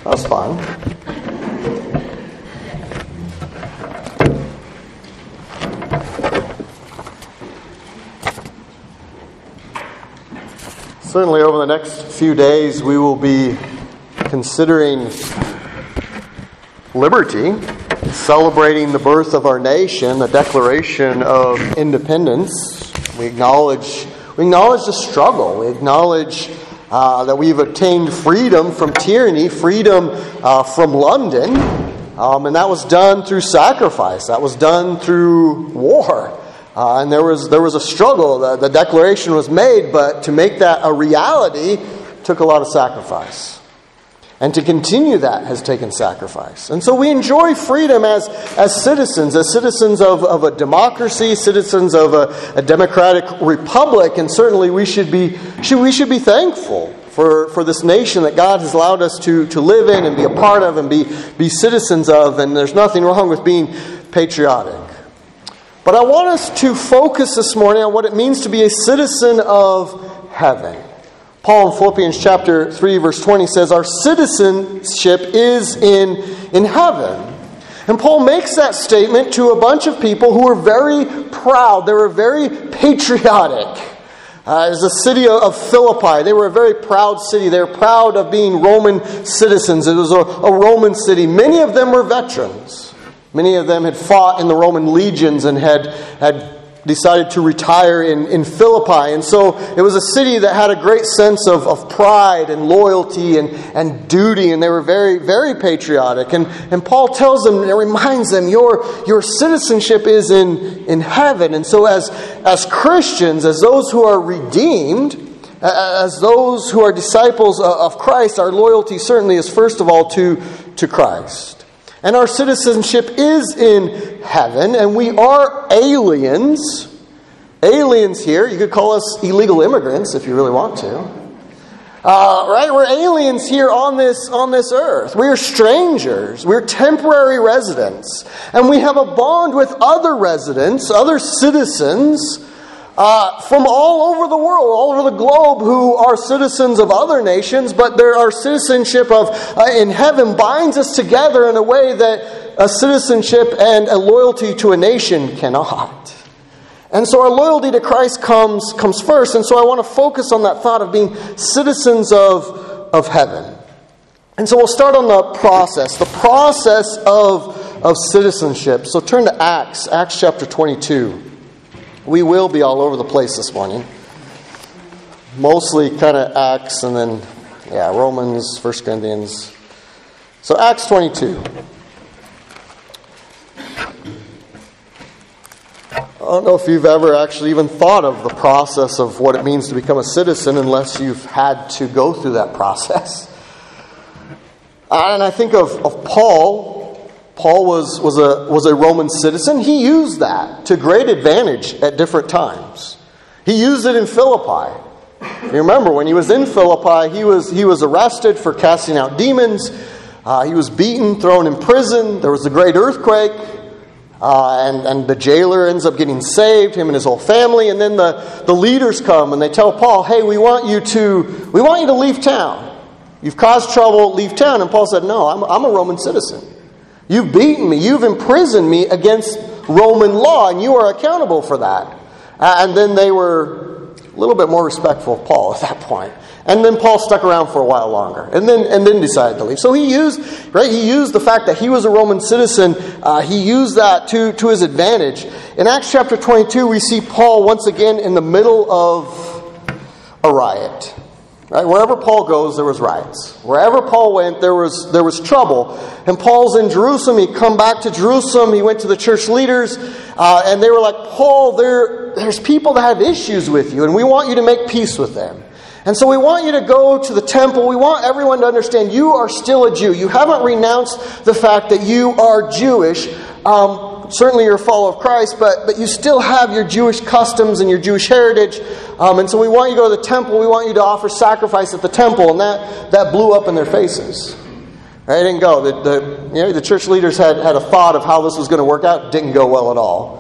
That was fun. Certainly over the next few days we will be considering liberty, celebrating the birth of our nation, the Declaration of Independence. We acknowledge the struggle. We acknowledge that we've obtained freedom from tyranny, freedom from London, and that was done through sacrifice. That was done through war. And there was a struggle. The declaration was made, but to make that a reality took a lot of sacrifice. And to continue that has taken sacrifice. And so we enjoy freedom as citizens of a democracy, citizens of a democratic republic, and certainly we should be thankful for this nation that God has allowed us to live in and be a part of and be citizens of, and there's nothing wrong with being patriotic. But I want us to focus this morning on what it means to be a citizen of heaven. Paul in Philippians chapter 3 verse 20 says, our citizenship is in heaven. And Paul makes that statement to a bunch of people who were very proud. They were very patriotic. As the city of Philippi, they were a very proud city. They were proud of being Roman citizens. It was a Roman city. Many of them were veterans. Many of them had fought in the Roman legions and had decided to retire in Philippi. And so it was a city that had a great sense of pride and loyalty and duty, and they were very, very patriotic. And Paul tells them, and reminds them, your citizenship is in heaven. And so as Christians, as those who are redeemed, as those who are disciples of Christ, our loyalty certainly is first of all to Christ. And our citizenship is in heaven, and we are aliens. Aliens here, you could call us illegal immigrants if you really want to. Right? We're aliens here on this earth. We're strangers. We're temporary residents. And we have a bond with other residents, other citizens, from all over the world, all over the globe, who are citizens of other nations, but our citizenship in heaven binds us together in a way that a citizenship and a loyalty to a nation cannot. And so our loyalty to Christ comes first. And so I want to focus on that thought of being citizens of heaven. And so we'll start on the process of citizenship. So turn to Acts chapter 22. We will be all over the place this morning. Mostly kind of Acts and then, Romans, 1 Corinthians. So Acts 22. I don't know if you've ever actually even thought of the process of what it means to become a citizen unless you've had to go through that process. And I think of Paul. Paul was a Roman citizen. He used that to great advantage at different times. He used it in Philippi. You remember when he was in Philippi, he was arrested for casting out demons. He was beaten, thrown in prison. There was a great earthquake, and the jailer ends up getting saved, him and his whole family. And then the leaders come and they tell Paul, "Hey, we want you to leave town. You've caused trouble. Leave town." And Paul said, "No, I'm a Roman citizen. You've beaten me. You've imprisoned me against Roman law, and you are accountable for that." And then they were a little bit more respectful of Paul at that point. And then Paul stuck around for a while longer, and then decided to leave. So he used the fact that he was a Roman citizen. He used that to his advantage. In Acts chapter 22, we see Paul once again in the middle of a riot. Right? Wherever Paul goes, there was riots. Wherever Paul went, there was trouble. And Paul's in Jerusalem. He come back to Jerusalem. He went to the church leaders, and they were like, "Paul, there's people that have issues with you, and we want you to make peace with them. And so we want you to go to the temple. We want everyone to understand you are still a Jew. You haven't renounced the fact that you are Jewish. Certainly you're a follower of Christ, but you still have your Jewish customs and your Jewish heritage. And so we want you to go to the temple. We want you to offer sacrifice at the temple." And that blew up in their faces. Right? It didn't go. The church leaders had a thought of how this was going to work out. It didn't go well at all.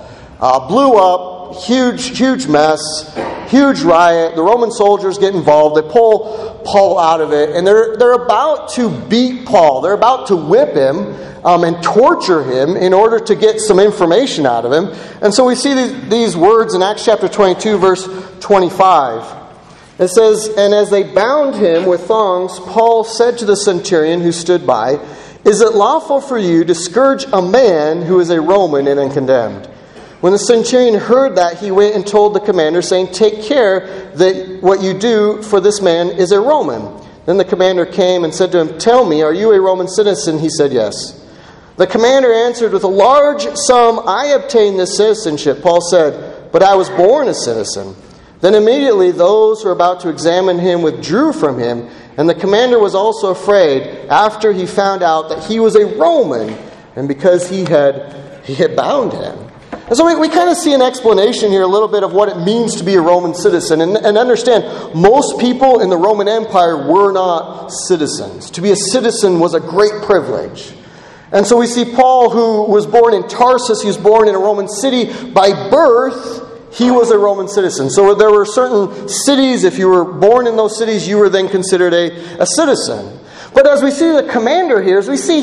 blew up, huge mess, huge riot. The Roman soldiers get involved. They pull Paul out of it, and they're about to beat Paul. They're about to whip him and torture him in order to get some information out of him. And so we see these words in Acts chapter 22, verse 25. It says, "And as they bound him with thongs, Paul said to the centurion who stood by, 'Is it lawful for you to scourge a man who is a Roman and uncondemned?' When the centurion heard that, he went and told the commander, saying, 'Take care that what you do, for this man is a Roman.' Then the commander came and said to him, 'Tell me, are you a Roman citizen?' He said, 'Yes.' The commander answered, 'With a large sum I obtained this citizenship.' Paul said, 'But I was born a citizen.' Then immediately those who were about to examine him withdrew from him, and the commander was also afraid after he found out that he was a Roman, and because he had bound him." And so we kind of see an explanation here a little bit of what it means to be a Roman citizen. And understand, most people in the Roman Empire were not citizens. To be a citizen was a great privilege. And so we see Paul, who was born in Tarsus, he was born in a Roman city. By birth, he was a Roman citizen. So there were certain cities, if you were born in those cities, you were then considered a citizen. But as we see the commander here, as we see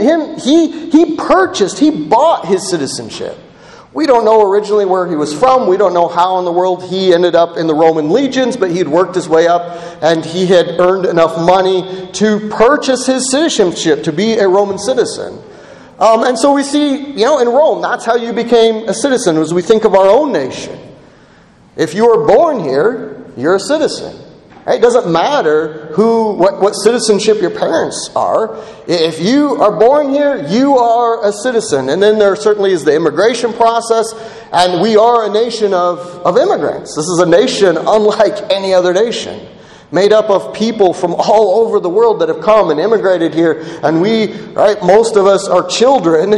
he bought his citizenship. We don't know originally where he was from. We don't know how in the world he ended up in the Roman legions, but he had worked his way up and he had earned enough money to purchase his citizenship, to be a Roman citizen. And so we see, in Rome, that's how you became a citizen, as we think of our own nation. If you were born here, you're a citizen. Right? It doesn't matter what citizenship your parents are. If you are born here, you are a citizen. And then there certainly is the immigration process, and we are a nation of immigrants. This is a nation unlike any other nation, made up of people from all over the world that have come and immigrated here. And most of us are children,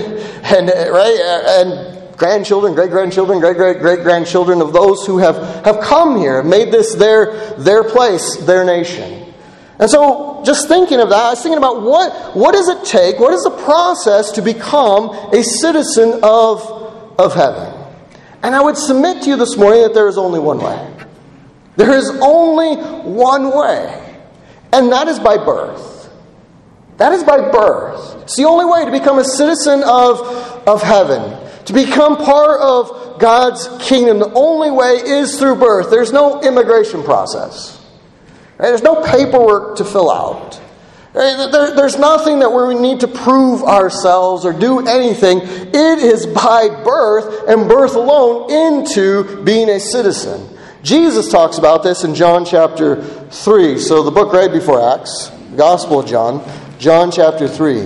and grandchildren, great-grandchildren, great-great-great-grandchildren of those who have come here, made this their place, their nation. And so, just thinking of that, I was thinking about what does it take, what is the process to become a citizen of heaven? And I would submit to you this morning that there is only one way. There is only one way, and that is by birth. That is by birth. It's the only way to become a citizen of heaven. To become part of God's kingdom, the only way is through birth. There's no immigration process. Right? There's no paperwork to fill out. Right? There's nothing that we need to prove ourselves or do anything. It is by birth and birth alone into being a citizen. Jesus talks about this in John chapter 3. So the book right before Acts, the Gospel of John chapter 3.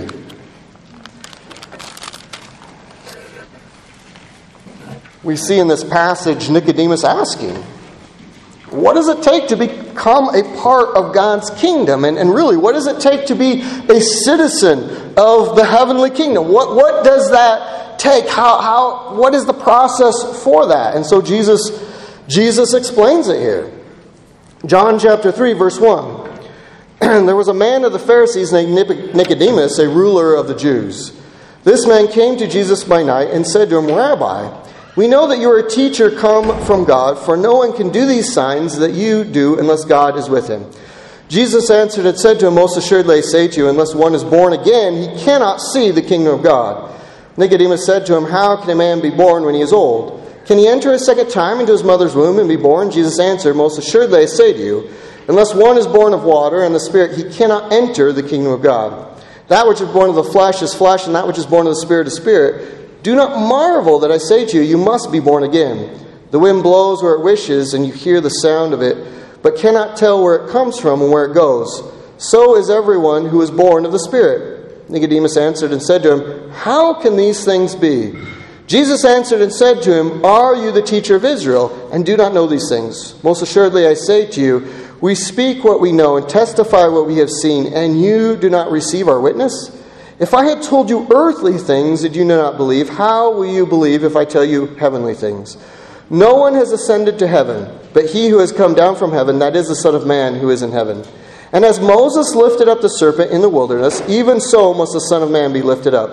We see in this passage Nicodemus asking, what does it take to become a part of God's kingdom? And really, what does it take to be a citizen of the heavenly kingdom? What does that take? What is the process for that? And so Jesus explains it here. John chapter 3, verse 1. There was a man of the Pharisees named Nicodemus, a ruler of the Jews. This man came to Jesus by night and said to him, "Rabbi, we know that you are a teacher come from God, for no one can do these signs that you do unless God is with him." Jesus answered and said to him, "Most assuredly I say to you, unless one is born again, he cannot see the kingdom of God." Nicodemus said to him, "How can a man be born when he is old? Can he enter a second time into his mother's womb and be born?" Jesus answered, "Most assuredly I say to you, unless one is born of water and the Spirit, he cannot enter the kingdom of God. That which is born of the flesh is flesh, and that which is born of the Spirit is spirit. Do not marvel that I say to you, you must be born again. The wind blows where it wishes, and you hear the sound of it, but cannot tell where it comes from and where it goes. So is everyone who is born of the Spirit." Nicodemus answered and said to him, "How can these things be?" Jesus answered and said to him, "Are you the teacher of Israel, and do not know these things? Most assuredly I say to you, we speak what we know and testify what we have seen, and you do not receive our witness? If I had told you earthly things that you do not believe, how will you believe if I tell you heavenly things? No one has ascended to heaven, but he who has come down from heaven, that is the Son of Man who is in heaven. And as Moses lifted up the serpent in the wilderness, even so must the Son of Man be lifted up,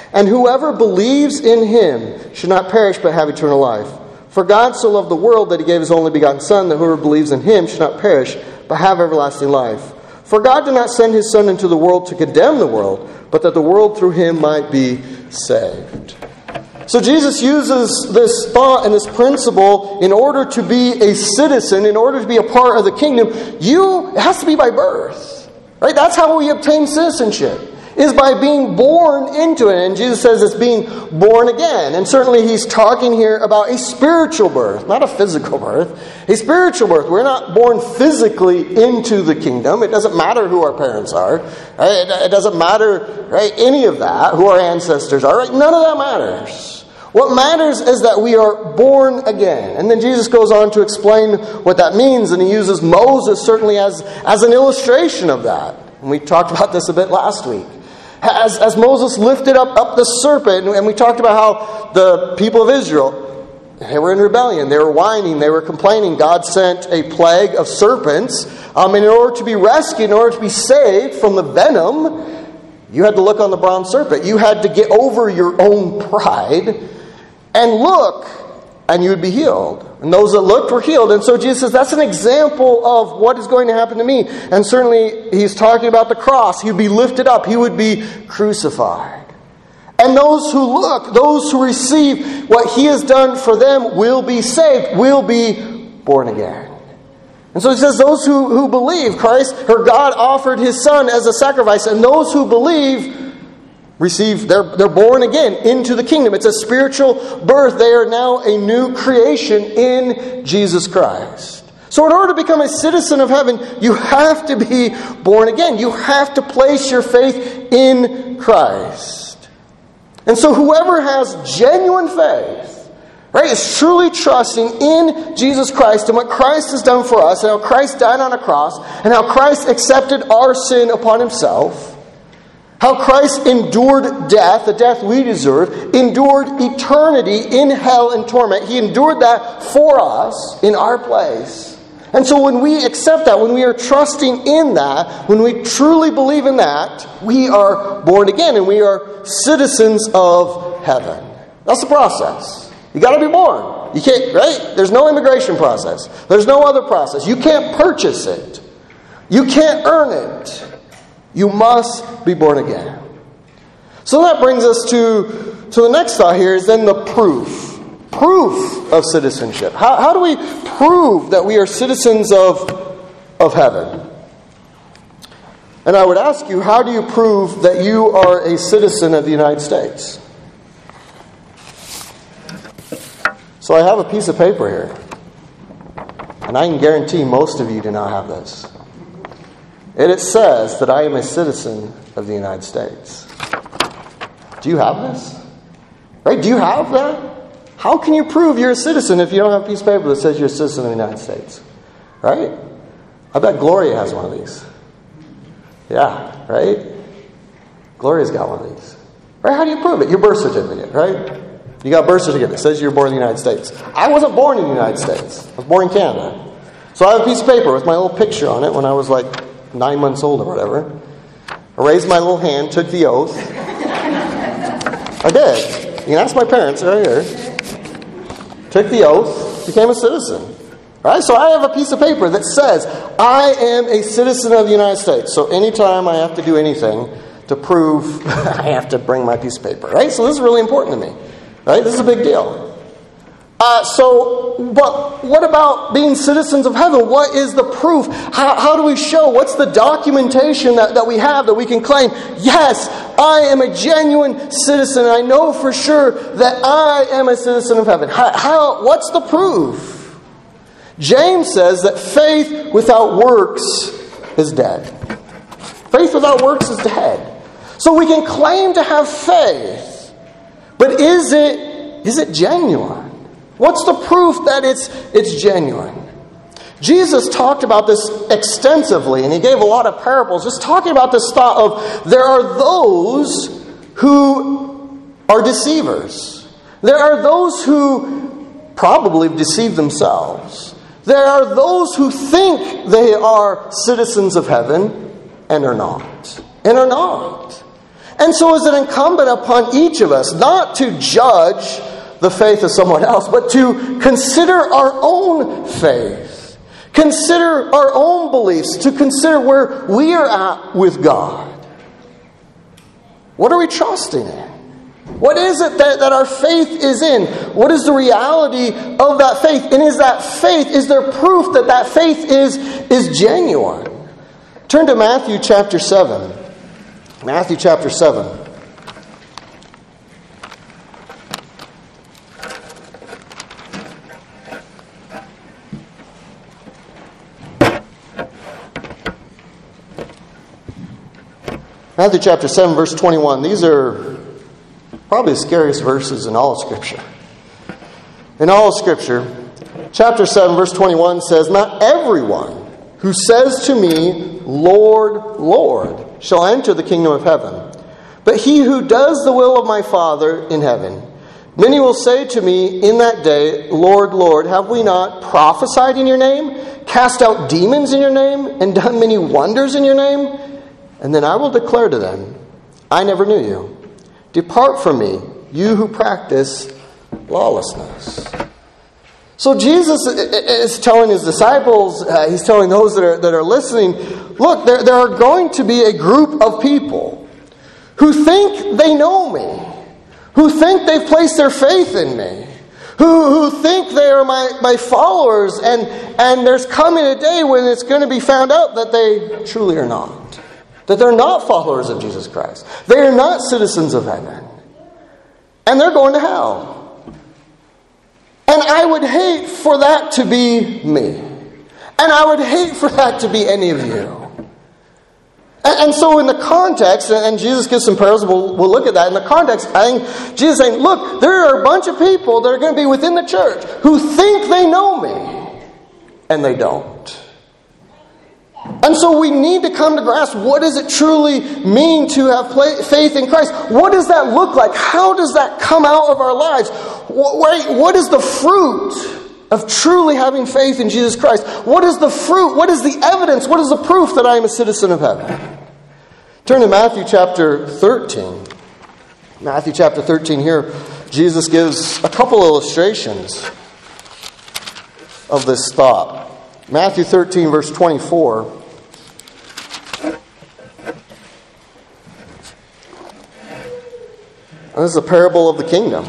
And whoever believes in him should not perish but have eternal life. For God so loved the world that he gave his only begotten Son, that whoever believes in him should not perish but have everlasting life. For God did not send his Son into the world to condemn the world, but that the world through him might be saved. So Jesus uses this thought and this principle in order to be a citizen, in order to be a part of the kingdom. It has to be by birth. Right? That's how we obtain citizenship, is by being born into it. And Jesus says it's being born again. And certainly he's talking here about a spiritual birth, not a physical birth. A spiritual birth. We're not born physically into the kingdom. It doesn't matter who our parents are. Right? It doesn't matter, right, any of that, who our ancestors are. Right? None of that matters. What matters is that we are born again. And then Jesus goes on to explain what that means. And he uses Moses certainly as an illustration of that. And we talked about this a bit last week. As Moses lifted up the serpent, and we talked about how the people of Israel, they were in rebellion, they were whining, they were complaining. God sent a plague of serpents. In order to be rescued, in order to be saved from the venom, you had to look on the bronze serpent. You had to get over your own pride and look, and you would be healed. And those that looked were healed. And so Jesus says, that's an example of what is going to happen to me. And certainly he's talking about the cross. He would be lifted up. He would be crucified. And those who look, those who receive what he has done for them will be saved, will be born again. And so he says those who believe Christ, or God offered his Son as a sacrifice. And those who believe they're born again into the kingdom. It's a spiritual birth. They are now a new creation in Jesus Christ. So in order to become a citizen of heaven, you have to be born again. You have to place your faith in Christ. And so whoever has genuine faith, right, is truly trusting in Jesus Christ and what Christ has done for us, and how Christ died on a cross, and how Christ accepted our sin upon himself, how Christ endured death, the death we deserve, endured eternity in hell and torment. He endured that for us in our place. And so when we accept that, when we are trusting in that, when we truly believe in that, we are born again and we are citizens of heaven. That's the process. You got to be born. You can't, right? There's no immigration process. There's no other process. You can't purchase it. You can't earn it. You must be born again. So that brings us to the next thought here, is then the proof. Proof of citizenship. How do we prove that we are citizens of heaven? And I would ask you, how do you prove that you are a citizen of the United States? So I have a piece of paper here. And I can guarantee most of you do not have this. And it says that I am a citizen of the United States. Do you have this? Right? Do you have that? How can you prove you're a citizen if you don't have a piece of paper that says you're a citizen of the United States? Right? I bet Gloria has one of these. Yeah, right? Gloria's got one of these. Right? How do you prove it? Your birth certificate, right? You got a birth certificate that says you're born in the United States. I wasn't born in the United States. I was born in Canada. So I have a piece of paper with my little picture on it when I was like 9 months old or whatever. I raised my little hand, took the oath. I did. You can ask my parents, they're right here. Took the oath, became a citizen. All right, so I have a piece of paper that says I am a citizen of the United States. So anytime I have to do anything to prove, I have to bring my piece of paper. Right? So this is really important to me. Right? This is a big deal. But what about being citizens of heaven? What is the proof? How do we show? What's the documentation that we have that we can claim? Yes, I am a genuine citizen. I know for sure that I am a citizen of heaven. What's the proof? James says that faith without works is dead. Faith without works is dead. So we can claim to have faith, but is it genuine? What's the proof that it's genuine? Jesus talked about this extensively, and he gave a lot of parables, just talking about this thought of there are those who are deceivers. There are those who probably deceive themselves. There are those who think they are citizens of heaven and are not. And are not. And so is it incumbent upon each of us not to judge the faith of someone else, but to consider our own faith, consider our own beliefs, to consider where we are at with God. What are we trusting in? What is it that our faith is in? What is the reality of that faith? And is that faith, is there proof that that faith is genuine? Turn to Matthew chapter 7. Matthew chapter 7. Matthew chapter 7, verse 21. These are probably the scariest verses in all of Scripture. In all of Scripture, chapter 7, verse 21 says, "Not everyone who says to me, 'Lord, Lord,' shall enter the kingdom of heaven, but he who does the will of my Father in heaven. Many will say to me in that day, 'Lord, Lord, have we not prophesied in your name, cast out demons in your name, and done many wonders in your name?' And then I will declare to them, 'I never knew you. Depart from me, you who practice lawlessness.'" So Jesus is telling his disciples, he's telling those that are listening, look, there are going to be a group of people who think they know me, who think they've placed their faith in me, who think they are my followers, and there's coming a day when it's going to be found out that they truly are not. That they're not followers of Jesus Christ. They are not citizens of heaven. And they're going to hell. And I would hate for that to be me. And I would hate for that to be any of you. And so in the context, and Jesus gives some parables, we'll look at that. In the context, I think Jesus is saying, look, there are a bunch of people that are going to be within the church who think they know me. And they don't. And so we need to come to grasp, what does it truly mean to have faith in Christ? What does that look like? How does that come out of our lives? What is the fruit of truly having faith in Jesus Christ? What is the fruit? What is the evidence? What is the proof that I am a citizen of heaven? Turn to Matthew chapter 13. Matthew chapter 13 here, Jesus gives a couple illustrations of this thought. Matthew 13, verse 24. This is a parable of the kingdom.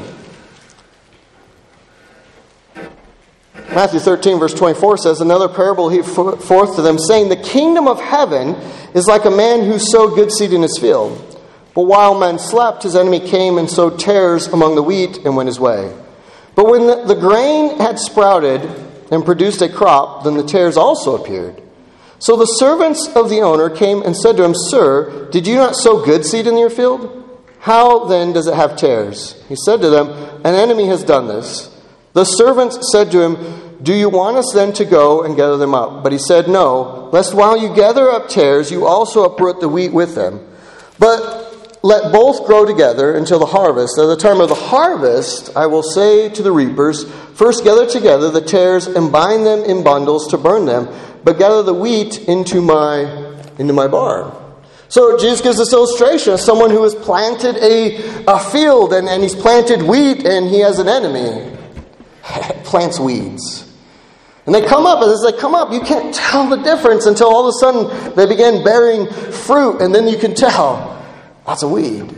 Matthew 13, verse 24 says, "Another parable he forth to them, saying, 'The kingdom of heaven is like a man who sowed good seed in his field. But while men slept, his enemy came and sowed tares among the wheat and went his way. But when the grain had sprouted and produced a crop, then the tares also appeared. So the servants of the owner came and said to him, 'Sir, did you not sow good seed in your field? How then does it have tares?' He said to them, 'An enemy has done this.' The servants said to him, 'Do you want us then to go and gather them up?' But he said, 'No, lest while you gather up tares, you also uproot the wheat with them. But let both grow together until the harvest. At the time of the harvest, I will say to the reapers, first gather together the tares and bind them in bundles to burn them, but gather the wheat into my barn.'" So Jesus gives this illustration of someone who has planted a field, and he's planted wheat, and he has an enemy. Plants weeds. And they come up, and as they come up, you can't tell the difference until all of a sudden they begin bearing fruit, and then you can tell that's a weed.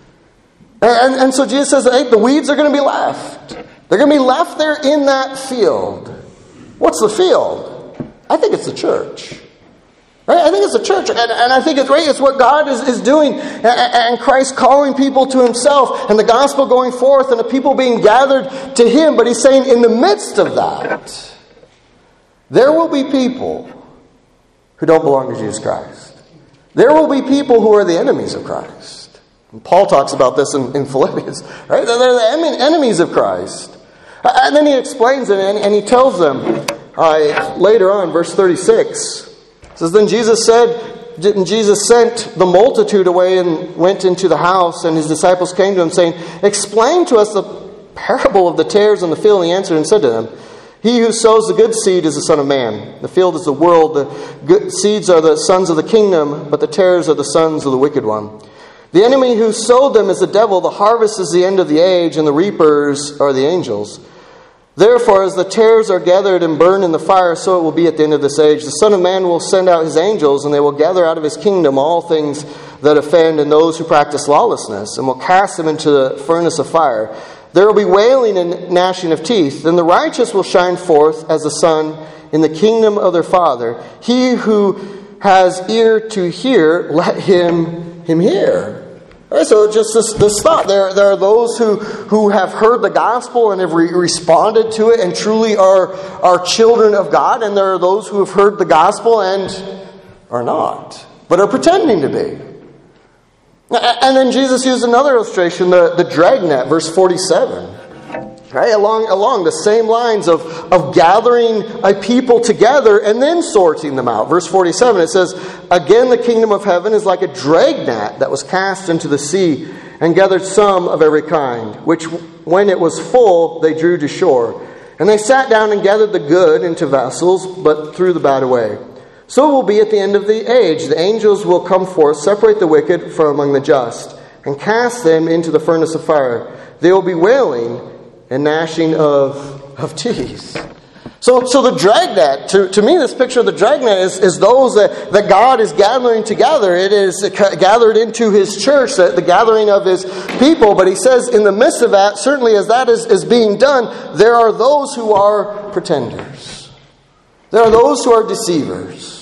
And so Jesus says, hey, the weeds are going to be left. They're going to be left there in that field. What's the field? I think it's the church. Right? I think it's the church. And I think it's great. It's what God is doing. And Christ calling people to himself. And the gospel going forth. And the people being gathered to him. But he's saying in the midst of that, there will be people who don't belong to Jesus Christ. There will be people who are the enemies of Christ. And Paul talks about this in Philippians. Right? They're the enemies of Christ. And then he explains it, and he tells them later on, verse 36. It says, Then Jesus sent the multitude away and went into the house, and his disciples came to him, saying, Explain to us the parable of the tares in the field. And he answered and said to them, He who sows the good seed is the Son of Man. The field is the world. The good seeds are the sons of the kingdom, but the tares are the sons of the wicked one. The enemy who sowed them is the devil. The harvest is the end of the age, and the reapers are the angels. Therefore, as the tares are gathered and burned in the fire, so it will be at the end of this age. The Son of Man will send out his angels, and they will gather out of his kingdom all things that offend and those who practice lawlessness, and will cast them into the furnace of fire. There will be wailing and gnashing of teeth. Then the righteous will shine forth as the sun in the kingdom of their Father. He who has ear to hear, let him hear. All right, so just this thought. There are those who have heard the gospel and have responded to it and truly are children of God. And there are those who have heard the gospel and are not, but are pretending to be. And then Jesus used another illustration, the dragnet, verse 47. Right? Along the same lines of gathering a people together and then sorting them out. Verse 47, it says, "Again the kingdom of heaven is like a dragnet that was cast into the sea and gathered some of every kind, which when it was full they drew to shore. And they sat down and gathered the good into vessels, but threw the bad away. So it will be at the end of the age. The angels will come forth, separate the wicked from among the just, and cast them into the furnace of fire. They will be wailing and gnashing of teeth." So the dragnet, to me, this picture of the dragnet is those that God is gathering together. It is gathered into His church, the gathering of His people. But He says in the midst of that, certainly as that is being done, there are those who are pretenders. There are those who are deceivers.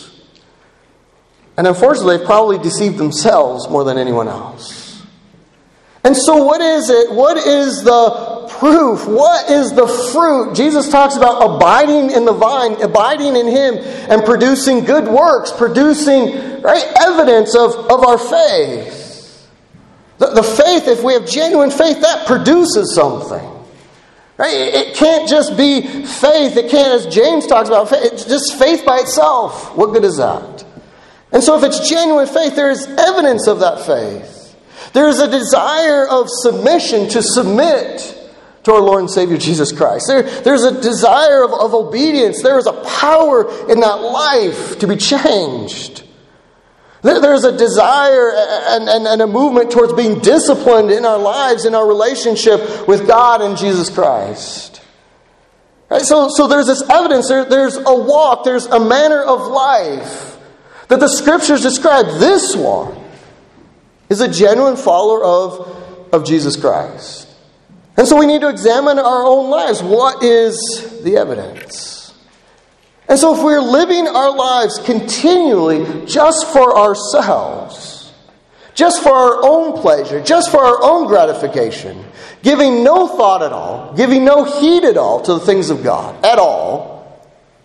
And unfortunately, they've probably deceived themselves more than anyone else. And so what is it? What is the proof? What is the fruit? Jesus talks about abiding in the vine, abiding in Him, and producing good works, producing evidence of our faith. The faith, if we have genuine faith, that produces something. Right? It can't just be faith. It can't, as James talks about, it's just faith by itself. What good is that? And so if it's genuine faith, there is evidence of that faith. There is a desire of submission to submit to our Lord and Savior Jesus Christ. There's a desire of obedience. There is a power in that life to be changed. There's a desire and a movement towards being disciplined in our lives, in our relationship with God and Jesus Christ. Right? So there's this evidence. There's a walk. There's a manner of life that the Scriptures describe. This one is a genuine follower of Jesus Christ. And so we need to examine our own lives. What is the evidence? And so if we're living our lives continually just for ourselves, just for our own pleasure, just for our own gratification, giving no thought at all, giving no heed at all to the things of God at all,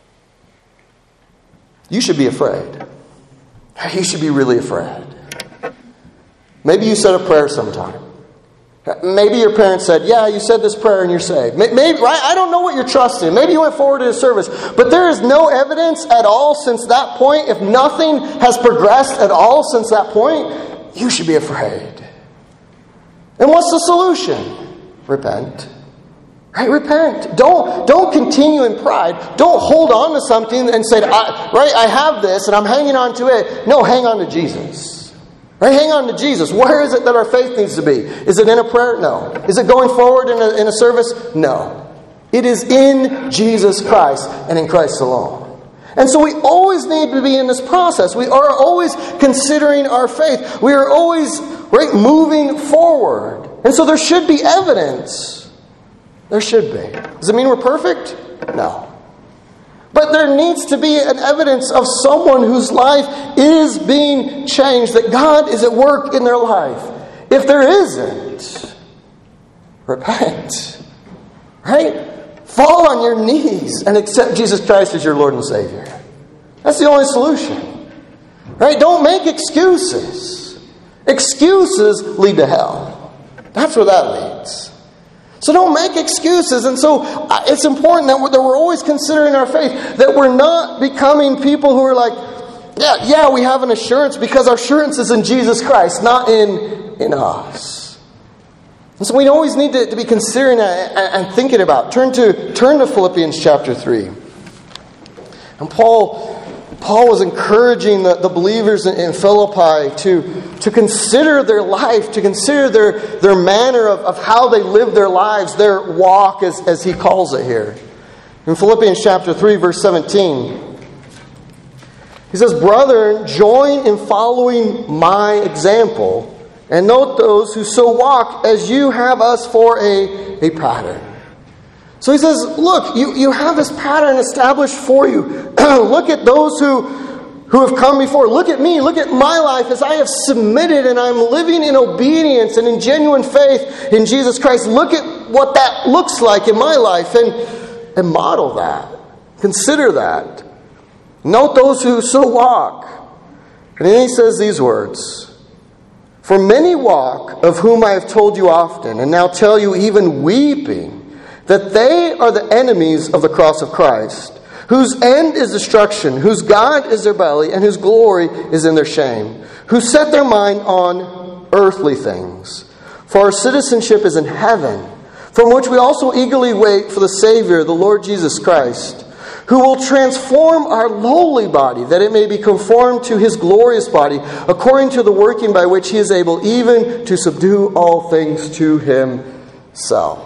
you should be afraid. You should be really afraid. Maybe you said a prayer sometime. Maybe your parents said, "Yeah, you said this prayer and you're saved." Maybe, right? I don't know what you're trusting. Maybe you went forward to a service. But there is no evidence at all since that point. If nothing has progressed at all since that point, you should be afraid. And what's the solution? Repent. Right? Repent. Don't continue in pride. Don't hold on to something and say, I have this and I'm hanging on to it. No, hang on to Jesus. Right? Hang on to Jesus. Where is it that our faith needs to be? Is it in a prayer? No. Is it going forward in a service? No. It is in Jesus Christ and in Christ alone. And so we always need to be in this process. We are always considering our faith. We are always moving forward. And so there should be evidence. There should be. Does it mean we're perfect? No. But there needs to be an evidence of someone whose life is being changed, that God is at work in their life. If there isn't, repent. Right? Fall on your knees and accept Jesus Christ as your Lord and Savior. That's the only solution. Right? Don't make excuses. Excuses lead to hell. That's where that leads. So don't make excuses. And so it's important that we're always considering our faith, that we're not becoming people who are like, yeah, we have an assurance because our assurance is in Jesus Christ, not in us. And so we always need to be considering and thinking about. Turn to Philippians chapter 3. And Paul Paul was encouraging the believers in Philippi to consider their life, to consider their manner of how they live their lives, their walk, as he calls it here. In Philippians chapter 3, verse 17, he says, "Brethren, join in following my example, and note those who so walk as you have us for a pattern." So he says, look, you have this pattern established for you. Look at those who have come before. Look at me. Look at my life as I have submitted and I'm living in obedience and in genuine faith in Jesus Christ. Look at what that looks like in my life and model that. Consider that. Note those who so walk. And then he says these words. "For many walk, of whom I have told you often, and now tell you even weeping, that they are the enemies of the cross of Christ, whose end is destruction, whose God is their belly, and whose glory is in their shame, who set their mind on earthly things. For our citizenship is in heaven, from which we also eagerly wait for the Savior, the Lord Jesus Christ, who will transform our lowly body, that it may be conformed to His glorious body, according to the working by which He is able even to subdue all things to Himself."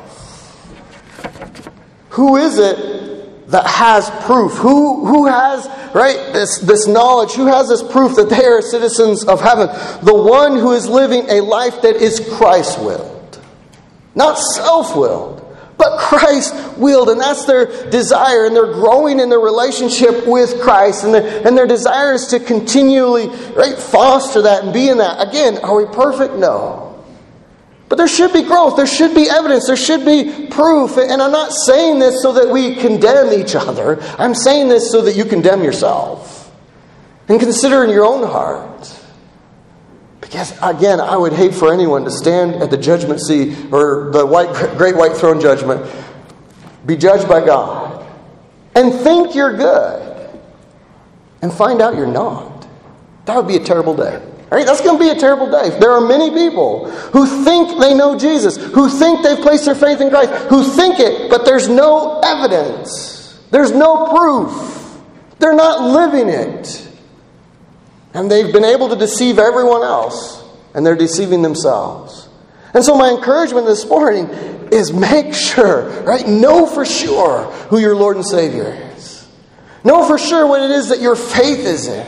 Who is it that has proof? Who has, right, this knowledge? Who has this proof that they are citizens of heaven? The one who is living a life that is Christ-willed. Not self-willed, but Christ-willed. And that's their desire. And they're growing in their relationship with Christ. And their desire is to continually, right, foster that and be in that. Again, are we perfect? No. But there should be growth. There should be evidence. There should be proof. And I'm not saying this so that we condemn each other. I'm saying this so that you condemn yourself. And consider in your own heart. Because, again, I would hate for anyone to stand at the judgment seat or the great white throne judgment, be judged by God, and think you're good, and find out you're not. That would be a terrible day. Right? That's going to be a terrible day. There are many people who think they know Jesus, who think they've placed their faith in Christ, who think it, but there's no evidence. There's no proof. They're not living it. And they've been able to deceive everyone else, and they're deceiving themselves. And so my encouragement this morning is make sure, right? Know for sure who your Lord and Savior is. Know for sure what it is that your faith is in.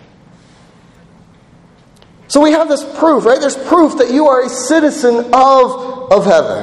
So we have this proof, right? There's proof that you are a citizen of heaven.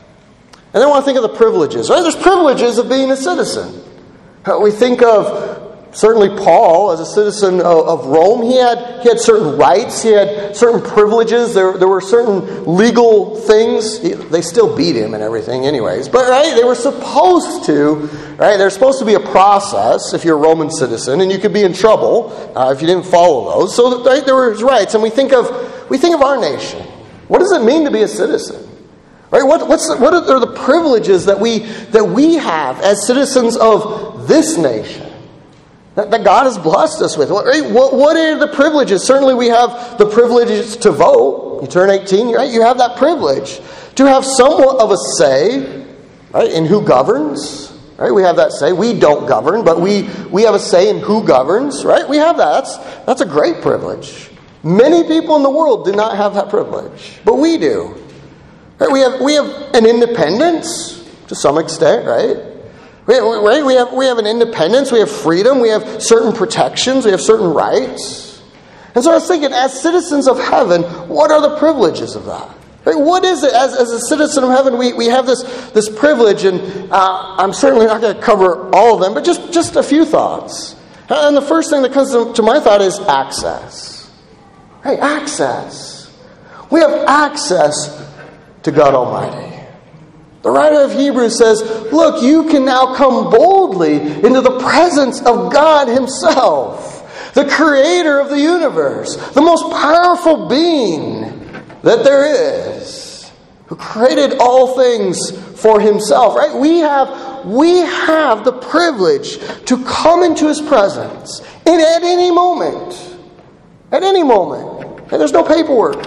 And then I want to think of the privileges, right? There's privileges of being a citizen. We think of certainly Paul as a citizen of Rome. He had certain rights. He had certain privileges. There were certain legal things. They still beat him and everything anyways. But right, they were supposed to, right? There's supposed to be a process if you're a Roman citizen, and you could be in trouble if you didn't follow those. So right, there were rights. And we think of our nation. What does it mean to be a citizen? Right? What are the privileges that we have as citizens of this nation? That God has blessed us with. What are the privileges? Certainly we have the privileges to vote. You turn 18, right? You have that privilege. To have somewhat of a say, right, in who governs. Right? We have that say. We don't govern, but we have a say in who governs. Right? We have that. That's a great privilege. Many people in the world do not have that privilege, but we do. Right? We have an independence to some extent, right? We have an independence, we have freedom, we have certain protections, we have certain rights. And so I was thinking, as citizens of heaven, what are the privileges of that? Right? What is it? As a citizen of heaven, we have this privilege, and I'm certainly not going to cover all of them, but just a few thoughts. And the first thing that comes to my thought is access. Right? Access. We have access to God Almighty. The writer of Hebrews says, look, you can now come boldly into the presence of God Himself, the Creator of the universe, the most powerful being that there is, who created all things for Himself. Right? We have the privilege to come into His presence and at any moment. At any moment. And there's no paperwork.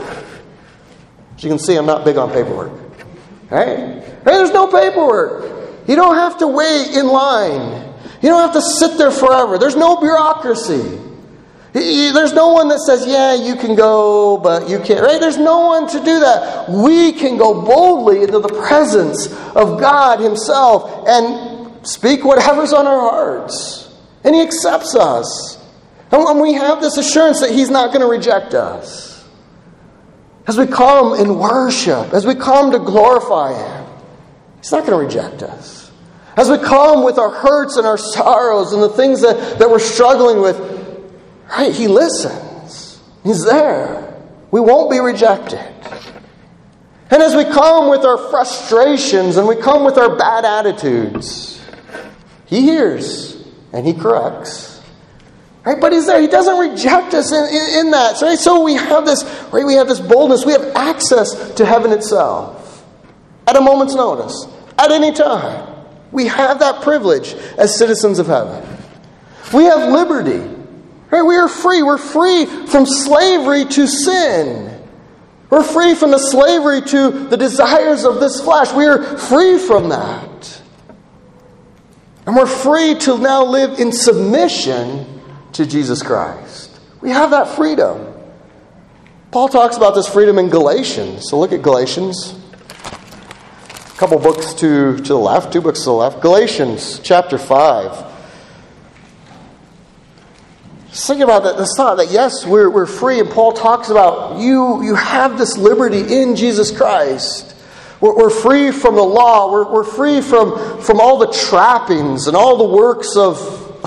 As you can see, I'm not big on paperwork. Right? There's no paperwork. You don't have to wait in line. You don't have to sit there forever. There's no bureaucracy. There's no one that says, yeah, you can go, but you can't. Right? There's no one to do that. We can go boldly into the presence of God Himself and speak whatever's on our hearts. And He accepts us. And we have this assurance that He's not going to reject us. As we come in worship, as we come to glorify Him, He's not going to reject us. As we come with our hurts and our sorrows and the things that we're struggling with, right, He listens. He's there. We won't be rejected. And as we come with our frustrations and we come with our bad attitudes, He hears and He corrects. Right? But He's there. He doesn't reject us in that. So we have this, right? We have this boldness. We have access to heaven itself at a moment's notice, at any time. We have that privilege as citizens of heaven. We have liberty. Right? We are free. We're free from slavery to sin. We're free from the slavery to the desires of this flesh. We are free from that. And we're free to now live in submission to Jesus Christ. We have that freedom. Paul talks about this freedom in Galatians. So look at Galatians. A couple books to the left, 2 books to the left. Galatians chapter 5. Just think about that, this thought that yes, we're free, and Paul talks about you have this liberty in Jesus Christ. We're free from the law. We're free from all the trappings and all the works of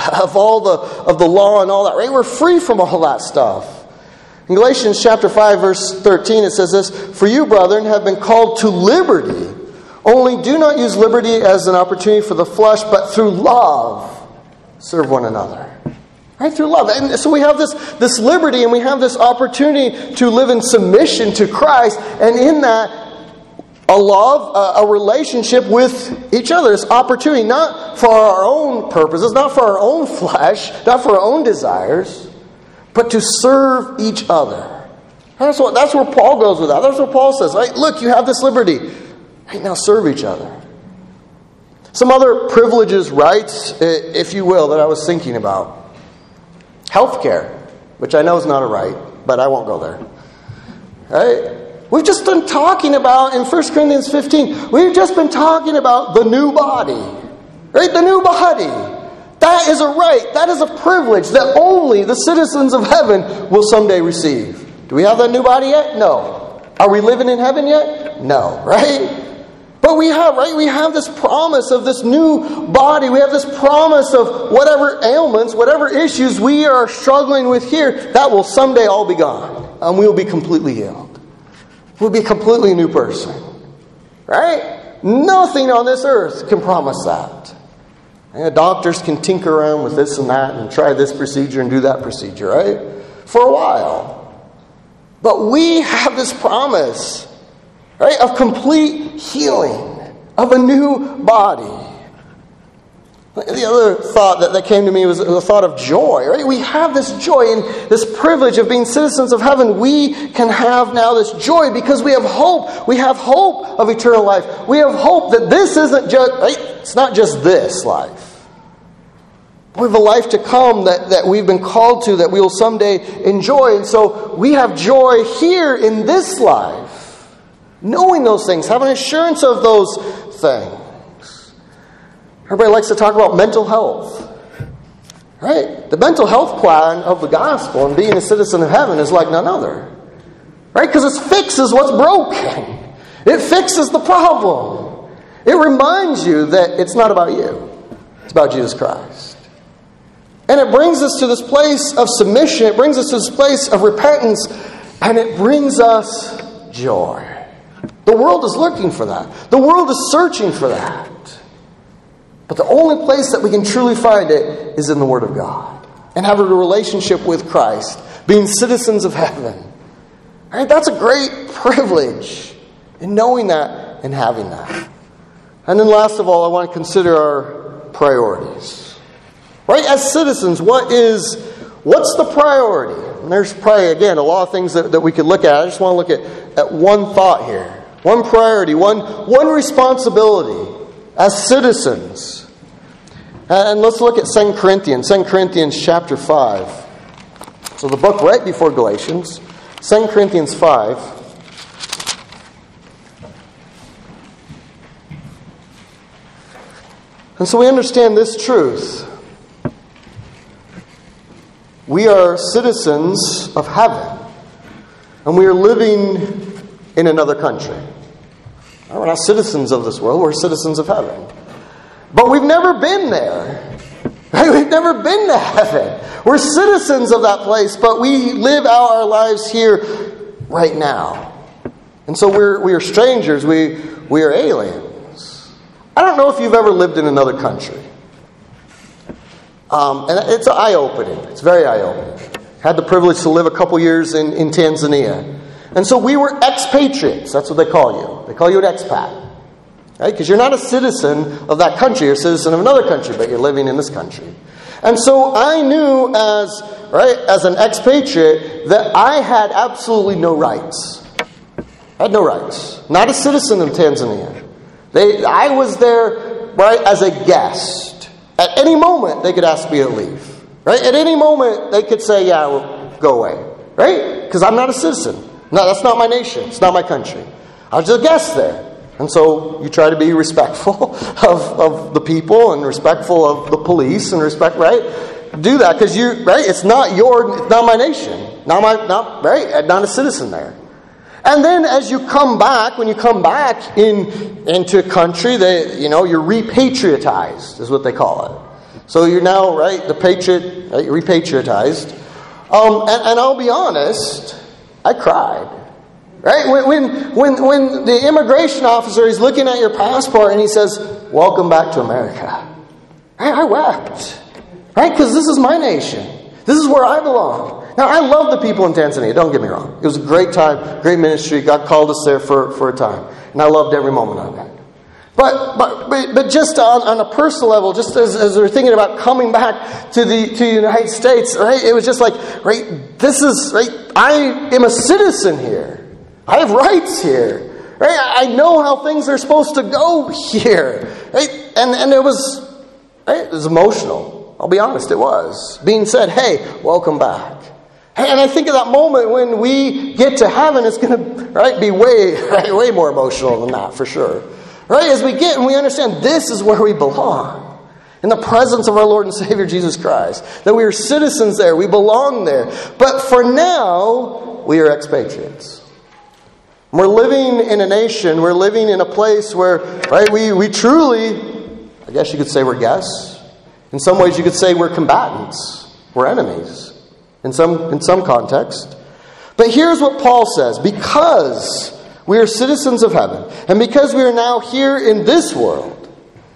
the law and all that. Right? We're free from all that stuff. In Galatians chapter 5, verse 13, it says this: "For you, brethren, have been called to liberty. Only do not use liberty as an opportunity for the flesh, but through love serve one another." Right? Through love. And so we have this liberty and we have this opportunity to live in submission to Christ. And in that, a love, a relationship with each other. This opportunity, not for our own purposes, not for our own flesh, not for our own desires, but to serve each other. That's where Paul goes with that. That's what Paul says. Right? Look, you have this liberty. Right, now serve each other. Some other privileges, rights, if you will, that I was thinking about. Healthcare, which I know is not a right, but I won't go there. Right? We've just been talking about, in 1 Corinthians 15, we've just been talking about the new body. Right? The new body. That is a right. That is a privilege that only the citizens of heaven will someday receive. Do we have that new body yet? No. Are we living in heaven yet? No. Right? But we have this promise of this new body. We have this promise of whatever ailments, whatever issues we are struggling with here, that will someday all be gone. And we will be completely healed. We'll be a completely new person. Right? Nothing on this earth can promise that. And doctors can tinker around with this and that and try this procedure and do that procedure, right? For a while. But we have this promise, right, of complete healing, of a new body. The other thought that came to me was the thought of joy. Right? We have this joy and this privilege of being citizens of heaven. We can have now this joy because we have hope. We have hope of eternal life. We have hope that this isn't just, right? It's not just this life. We have a life to come that we've been called to, that we will someday enjoy. And so we have joy here in this life. Knowing those things, having assurance of those things. Everybody likes to talk about mental health. Right? The mental health plan of the gospel and being a citizen of heaven is like none other. Right? Because it fixes what's broken. It fixes the problem. It reminds you that it's not about you. It's about Jesus Christ. And it brings us to this place of submission. It brings us to this place of repentance. And it brings us joy. The world is looking for that. The world is searching for that. But the only place that we can truly find it is in the Word of God. And have a relationship with Christ. Being citizens of heaven. All right, that's a great privilege. In knowing that and having that. And then last of all, I want to consider our priorities. Right? As citizens, what's the priority? And there's probably, again, a lot of things that we could look at. I just want to look at one thought here. One priority, one responsibility as citizens. And let's look at 2 Corinthians. 2 Corinthians chapter 5. So the book right before Galatians. 2 Corinthians 5. And so we understand this truth. We are citizens of heaven. And we are living in another country. We're not citizens of this world. We're citizens of heaven. But we've never been there. Right? We've never been to heaven. We're citizens of that place, but we live out our lives here right now. And so we are strangers. We are aliens. I don't know if you've ever lived in another country. And it's eye-opening. It's very eye-opening. Had the privilege to live a couple years in Tanzania. And so we were expatriates. That's what they call you. They call you an expat. Right? Because you're not a citizen of that country. You're a citizen of another country, but you're living in this country. And so I knew as an expatriate that I had absolutely no rights. I had no rights. Not a citizen of Tanzania. I was there, right, as a guest. At any moment, they could ask me to leave. Right? At any moment, they could say, yeah, well, go away. Right? Because I'm not a citizen. No, that's not my nation. It's not my country. I was just a guest there. And so you try to be respectful of the people and respectful of the police and right? Do that because right? It's not my nation. Not a citizen there. And then as you come back, when you come back into a country, you're repatriatized, is what they call it. So you're now, right, repatriatized. And I'll be honest, I cried. Right? When the immigration officer is looking at your passport and he says, "Welcome back to America." I wept. Right? Because this is my nation. This is where I belong. Now, I love the people in Tanzania. Don't get me wrong. It was a great time, great ministry. God called us there for a time. And I loved every moment of it. But just on a personal level, just as we're thinking about coming back to the United States, right? It was just like, right, this is, right, I am a citizen here. I have rights here. Right? I know how things are supposed to go here. Right? And it was emotional. I'll be honest, it was. Being said, hey, welcome back. And I think of that moment when we get to heaven, it's going to be way more emotional than that, for sure. Right? As we get and we understand this is where we belong. In the presence of our Lord and Savior Jesus Christ. That we are citizens there. We belong there. But for now, we are expatriates. We're living in a nation, we're living in a place where, right, we truly, I guess you could say we're guests. In some ways you could say we're combatants. We're enemies. In some context. But here's what Paul says. Because we are citizens of heaven, and because we are now here in this world,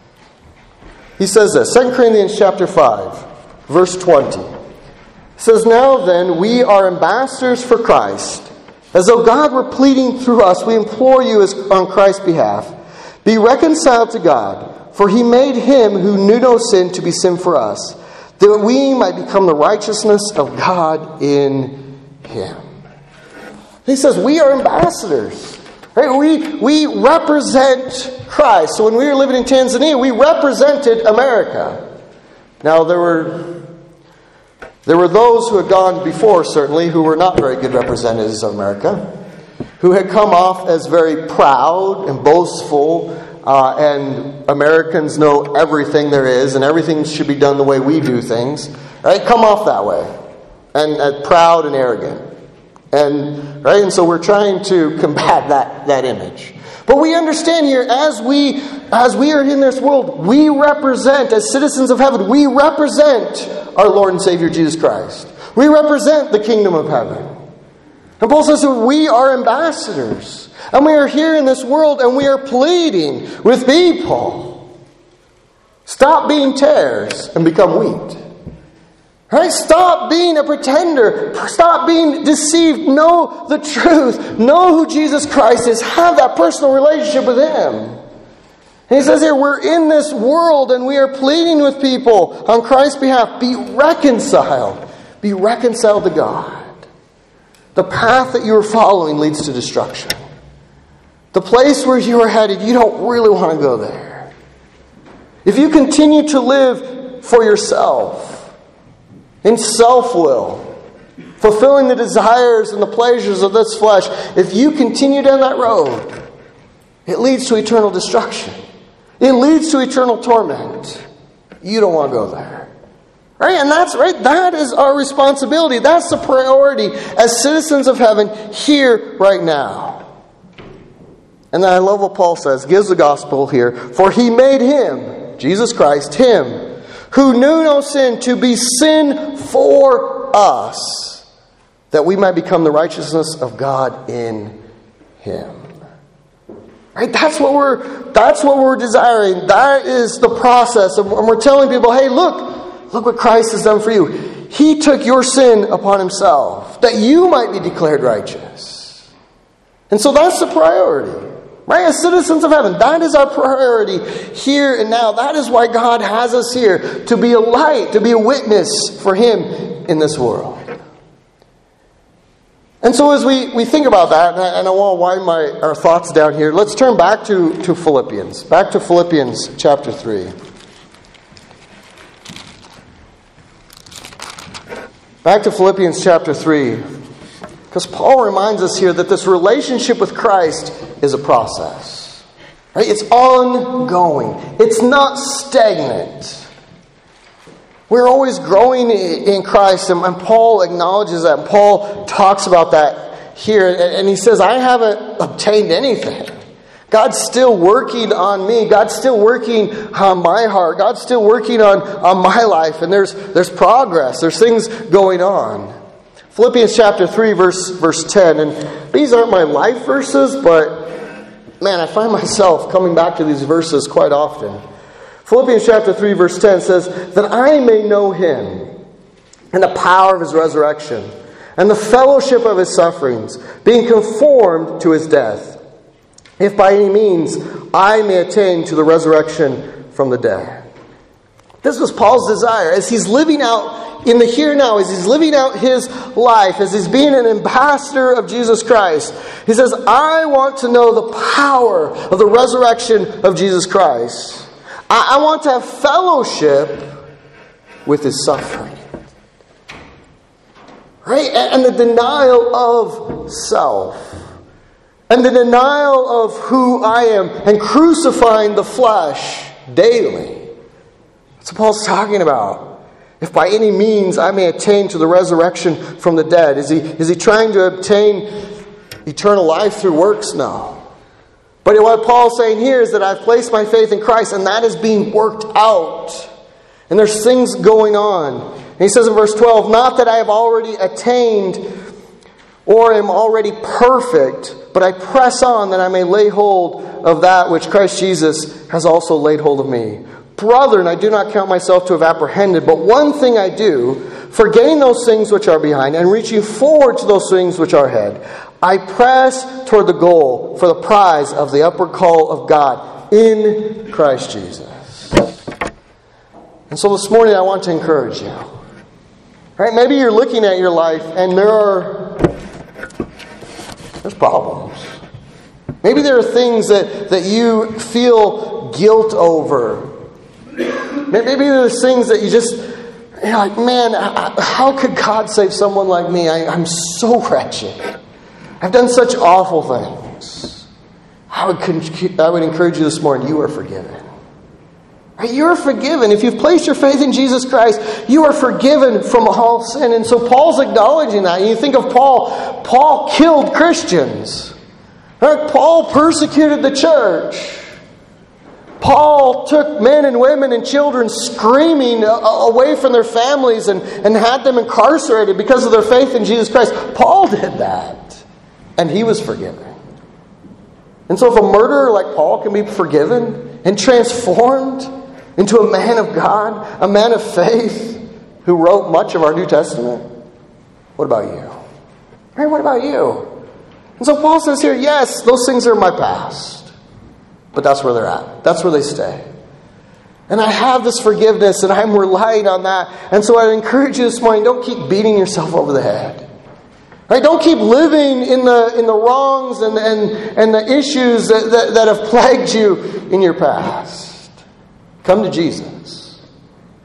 he says this, 2 Corinthians chapter 5, verse 20. It says, "Now then, we are ambassadors for Christ. As though God were pleading through us, we implore you on Christ's behalf, be reconciled to God, for he made him who knew no sin to be sin for us, that we might become the righteousness of God in him." He says we are ambassadors. Right? We represent Christ. So when we were living in Tanzania, we represented America. Now there were those who had gone before, certainly, who were not very good representatives of America, who had come off as very proud and boastful, and Americans know everything there is, and everything should be done the way we do things. Right? Come off that way, and proud and arrogant, and so we're trying to combat that image. But we understand here, as we are in this world, we represent, as citizens of heaven, we represent our Lord and Savior Jesus Christ. We represent the kingdom of heaven. And Paul says that we are ambassadors. And we are here in this world and we are pleading with people. Stop being tares and become wheat. Right? Stop being a pretender. Stop being deceived. Know the truth. Know who Jesus Christ is. Have that personal relationship with Him. And he says here, we're in this world and we are pleading with people on Christ's behalf. Be reconciled. Be reconciled to God. The path that you are following leads to destruction. The place where you are headed, you don't really want to go there. If you continue to live for yourself, in self-will, fulfilling the desires and the pleasures of this flesh, if you continue down that road, it leads to eternal destruction. It leads to eternal torment. You don't want to go there. Right? And that's right. That is our responsibility. That's the priority as citizens of heaven here right now. And then I love what Paul says. Gives the gospel here. For he made him, Jesus Christ, him, who knew no sin, to be sin for us, that we might become the righteousness of God in him. Right? That's what we're desiring. That is the process. And we're telling people, hey, look what Christ has done for you. He took your sin upon himself, that you might be declared righteous. And so that's the priority. Right? As citizens of heaven, that is our priority here and now. That is why God has us here, to be a light, to be a witness for him in this world. And so as we think about that, and I want to wind our thoughts down here, let's turn back to Philippians. Back to Philippians chapter 3. Back to Philippians chapter 3. Because Paul reminds us here that this relationship with Christ is a process. Right? It's ongoing. It's not stagnant. We're always growing in Christ, and Paul acknowledges that. Paul talks about that here, and he says, I haven't obtained anything. God's still working on me. God's still working on my heart. God's still working on my life, and there's progress. There's things going on. Philippians chapter 3, verse 10, and these aren't my life verses, but man, I find myself coming back to these verses quite often. Philippians chapter 3 verse 10 says, that I may know him and the power of his resurrection and the fellowship of his sufferings, being conformed to his death, if by any means I may attain to the resurrection from the dead. This was Paul's desire as he's living out in the here and now, as he's living out his life, as he's being an ambassador of Jesus Christ. He says, I want to know the power of the resurrection of Jesus Christ. I want to have fellowship with his suffering. Right? And the denial of self. And the denial of who I am. And crucifying the flesh daily. That's what Paul's talking about. If by any means I may attain to the resurrection from the dead. Is he trying to obtain eternal life through works? No. But what Paul's saying here is that I've placed my faith in Christ, and that is being worked out. And there's things going on. And he says in verse 12, not that I have already attained or am already perfect, but I press on that I may lay hold of that which Christ Jesus has also laid hold of me. Brethren, I do not count myself to have apprehended, but one thing I do, forgetting those things which are behind and reaching forward to those things which are ahead, I press toward the goal for the prize of the upward call of God in Christ Jesus. And so this morning I want to encourage you. Right? Maybe you're looking at your life and there's problems. Maybe there are things that you feel guilt over. Maybe there's things that you're like, man, how could God save someone like me? I'm so wretched. I've done such awful things. I would encourage you this morning, you are forgiven. Right? You are forgiven. If you've placed your faith in Jesus Christ, you are forgiven from all sin. And so Paul's acknowledging that. And you think of Paul killed Christians. Right? Paul persecuted the church. Paul took men and women and children screaming away from their families and had them incarcerated because of their faith in Jesus Christ. Paul did that. And he was forgiven. And so if a murderer like Paul can be forgiven and transformed into a man of God, a man of faith who wrote much of our New Testament, what about you? Right? What about you? And so Paul says here, yes, those things are in my past. But that's where they're at. That's where they stay. And I have this forgiveness and I'm relying on that. And so I encourage you this morning, don't keep beating yourself over the head. Right? Don't keep living in the wrongs and the issues that have plagued you in your past. Come to Jesus.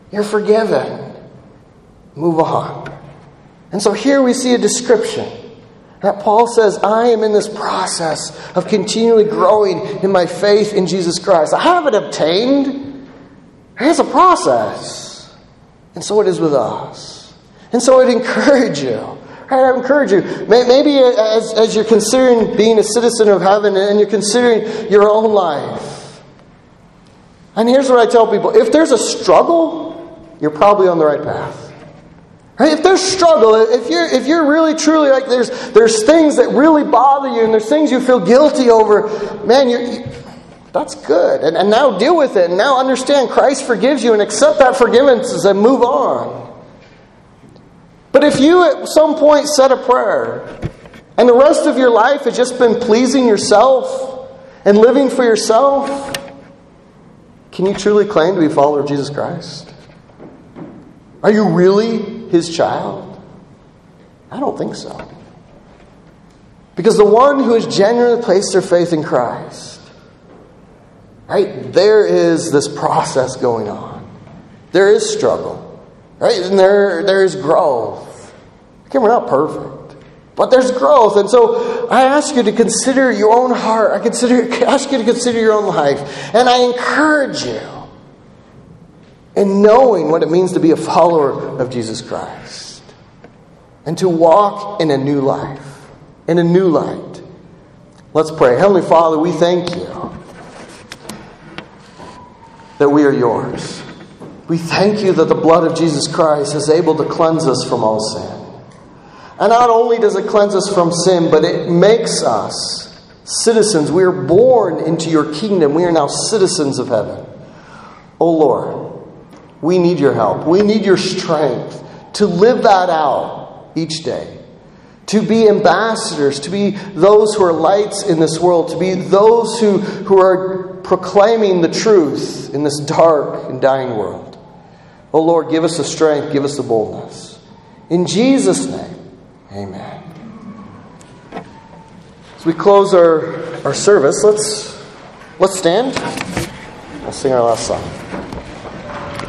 You're forgiven. Move on. And so here we see a description that Paul says, I am in this process of continually growing in my faith in Jesus Christ. I haven't obtained. It's a process. And so it is with us. And so I'd encourage you. I encourage you. Maybe as you're considering being a citizen of heaven and you're considering your own life. And here's what I tell people. If there's a struggle, you're probably on the right path. Right? If there's struggle, if you're really truly like there's things that really bother you and there's things you feel guilty over, man, that's good. And now deal with it. And now understand Christ forgives you and accept that forgiveness and move on. But if you at some point said a prayer and the rest of your life has just been pleasing yourself and living for yourself, can you truly claim to be a follower of Jesus Christ? Are you really His child? I don't think so. Because the one who has genuinely placed their faith in Christ, right, there is this process going on. There is struggle, right? And there is growth. Okay, we're not perfect, but there's growth. And so I ask you to consider your own heart. I ask you to consider your own life. And I encourage you in knowing what it means to be a follower of Jesus Christ. And to walk in a new life. In a new light. Let's pray. Heavenly Father, we thank you that we are yours. We thank you that the blood of Jesus Christ is able to cleanse us from all sin. And not only does it cleanse us from sin, but it makes us citizens. We are born into your kingdom. We are now citizens of heaven. Oh Lord, we need your help. We need your strength to live that out each day. To be ambassadors, to be those who are lights in this world, to be those who are proclaiming the truth in this dark and dying world. Oh Lord, give us the strength, give us the boldness. In Jesus' name, amen. As we close our service, let's stand. We'll sing our last song.